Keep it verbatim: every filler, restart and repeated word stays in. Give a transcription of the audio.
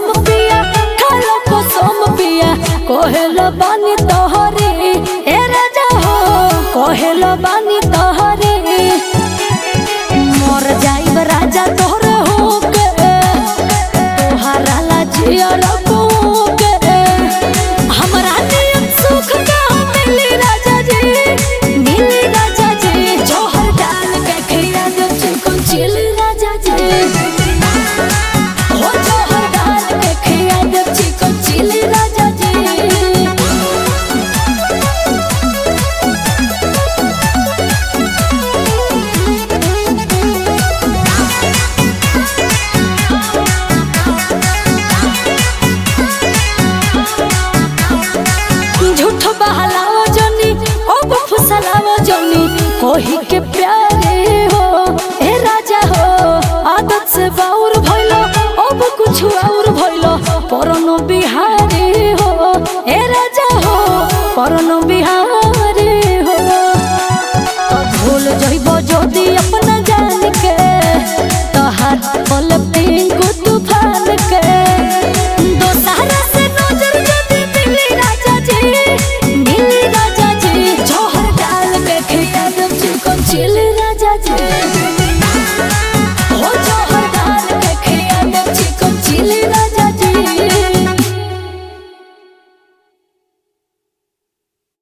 सोम पिया खालो को सोम पिया कोहेलो बानी तोहरे ए राजा हो कोहेलो बानी तोहरे मोर जाइब राजा तोहरे हो के तोहरा ला जिया रखो के हमरा नियम सुख का मिली राजा जी मिली राजा जी जोहर डाल के खिया दे चिकन चिली राजा जी हो जोहर डाल के खिया दे चिकन चिली राजा जी झूठ बहलाओ जनी अब फुसलाओ जनी कोही के प्यारे हो ए राजा हो आदत से बाउर भइलो अब कुछ और भइलो परनो बिहार